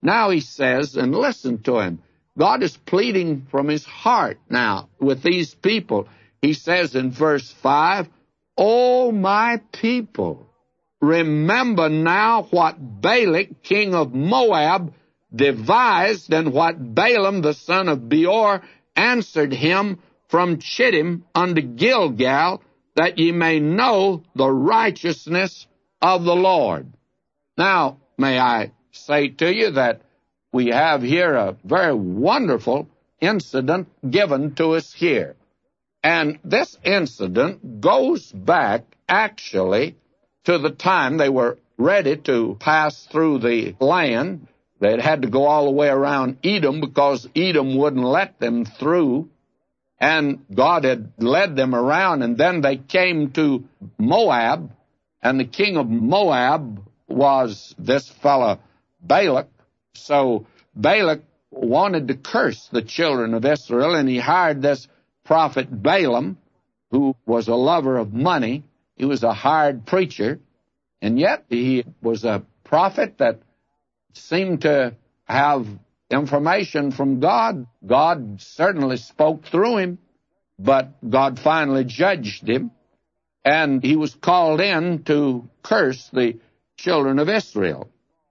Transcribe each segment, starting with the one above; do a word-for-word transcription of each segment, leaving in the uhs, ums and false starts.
Now he says, and listen to him, God is pleading from his heart now with these people. He says in verse five, O my people, remember now what Balak, king of Moab, devised, and what Balaam, the son of Beor, answered him from Chittim unto Gilgal, that ye may know the righteousness of the Lord. Now, may I say to you that we have here a very wonderful incident given to us here. And this incident goes back, actually, to the time they were ready to pass through the land. They'd had to go all the way around Edom because Edom wouldn't let them through. And God had led them around, and then they came to Moab, and the king of Moab was this fellow Balak. So Balak wanted to curse the children of Israel, and he hired this prophet Balaam, who was a lover of money. He was a hired preacher, and yet he was a prophet that seemed to have information from God. God certainly spoke through him, but God finally judged him, and he was called in to curse the children of Israel.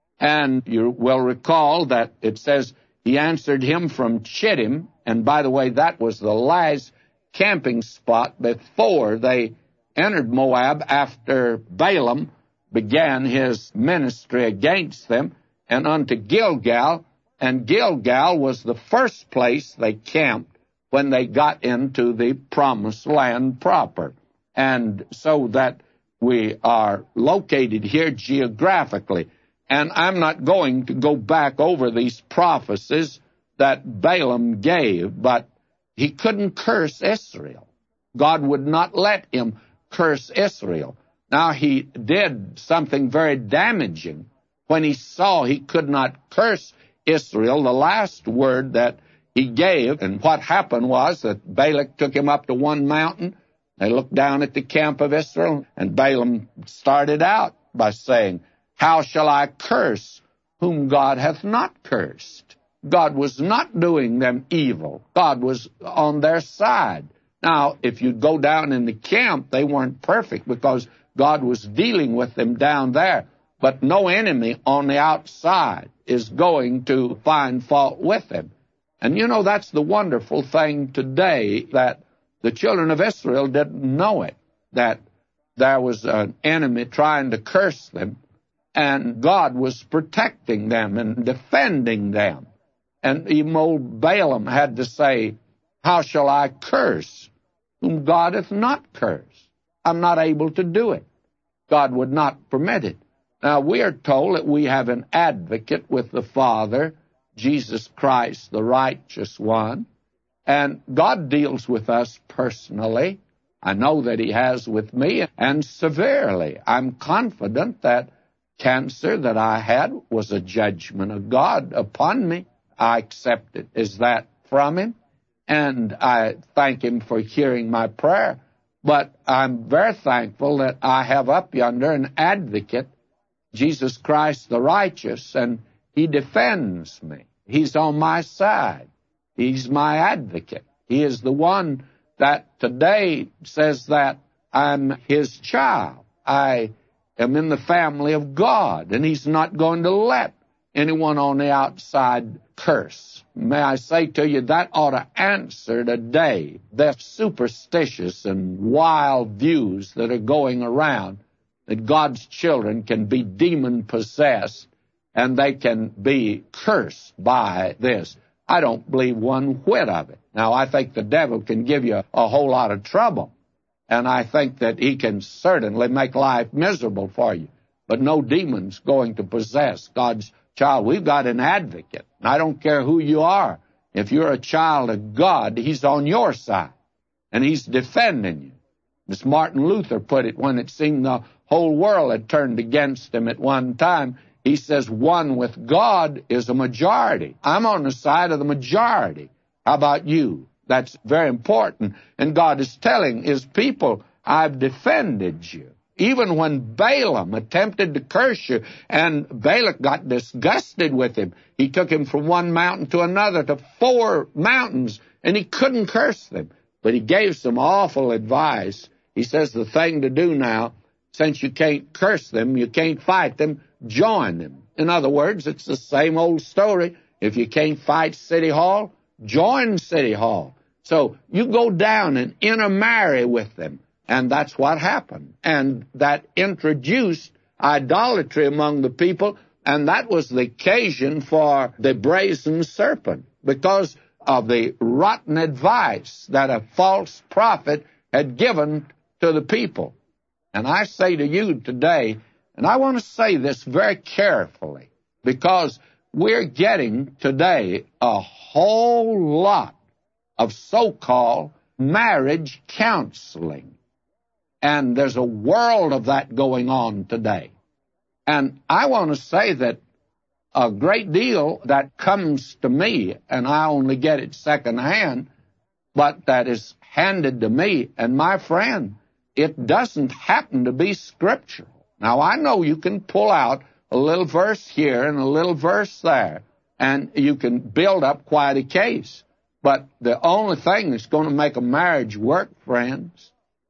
And you will recall that it says he answered him from Chittim, and by the way, that was the last camping spot before they entered Moab after Balaam began his ministry against them, and unto Gilgal, and Gilgal was the first place they camped when they got into the promised land proper. And so that we are located here geographically. And I'm not going to go back over these prophecies that Balaam gave, but he couldn't curse Israel. God would not let him curse Israel. Now, he did something very damaging. When he saw he could not curse Israel, the last word that he gave, and what happened was that Balak took him up to one mountain. They looked down at the camp of Israel, and Balaam started out by saying, How shall I curse whom God hath not cursed? God was not doing them evil. God was on their side. Now, if you go down in the camp, they weren't perfect because God was dealing with them down there. But no enemy on the outside is going to find fault with them. And you know, that's the wonderful thing today, that the children of Israel didn't know it, that there was an enemy trying to curse them, and God was protecting them and defending them. And even old Balaam had to say, How shall I curse whom God hath not cursed? I'm not able to do it. God would not permit it. Now, we are told that we have an advocate with the Father, Jesus Christ, the righteous one, and God deals with us personally. I know that he has with me, and severely. I'm confident that cancer that I had was a judgment of God upon me. I accept it as that from him, and I thank him for hearing my prayer. But I'm very thankful that I have up yonder an advocate, Jesus Christ the righteous, and he defends me. He's on my side. He's my advocate. He is the one that today says that I'm his child. I am in the family of God, and he's not going to let anyone on the outside curse. May I say to you, that ought to answer today the superstitious and wild views that are going around, that God's children can be demon-possessed and they can be cursed by this. I don't believe one whit of it. Now, I think the devil can give you a whole lot of trouble, and I think that he can certainly make life miserable for you, but no demon's going to possess God's child. We've got an advocate. I don't care who you are. If you're a child of God, he's on your side, and he's defending you. As Martin Luther put it, when it seemed the whole world had turned against him at one time, he says, one with God is a majority. I'm on the side of the majority. How about you? That's very important. And God is telling his people, I've defended you. Even when Balaam attempted to curse you, and Balak got disgusted with him, he took him from one mountain to another to four mountains, and he couldn't curse them. But he gave some awful advice. He says the thing to do now, since you can't curse them, you can't fight them, join them. In other words, it's the same old story. If you can't fight City Hall, join City Hall. So you go down and intermarry with them. And that's what happened. And that introduced idolatry among the people, and that was the occasion for the brazen serpent, because of the rotten advice that a false prophet had given to the people. And I say to you today, and I want to say this very carefully, because we're getting today a whole lot of so-called marriage counseling. And there's a world of that going on today. And I want to say that a great deal that comes to me, and I only get it secondhand, but that is handed to me, and my friend, it doesn't happen to be scriptural. Now, I know you can pull out a little verse here and a little verse there, and you can build up quite a case. But the only thing that's going to make a marriage work, friends,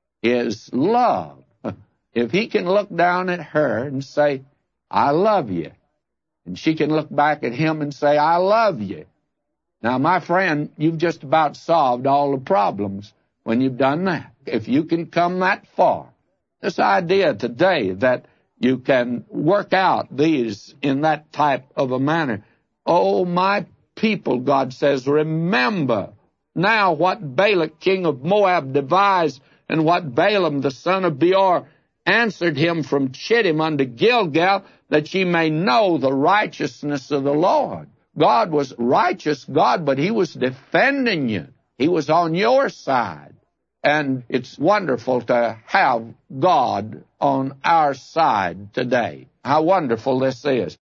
is love. If he can look down at her and say, I love you, and she can look back at him and say, I love you. Now, my friend, you've just about solved all the problems when you've done that. If you can come that far, this idea today that you can work out these in that type of a manner. Oh, my people, God says, remember now what Balak, king of Moab, devised, and what Balaam, the son of Beor, answered him from Chittim unto Gilgal, that ye may know the righteousness of the Lord. God was righteous, God, but he was defending you. He was on your side. And it's wonderful to have God on our side today. How wonderful this is.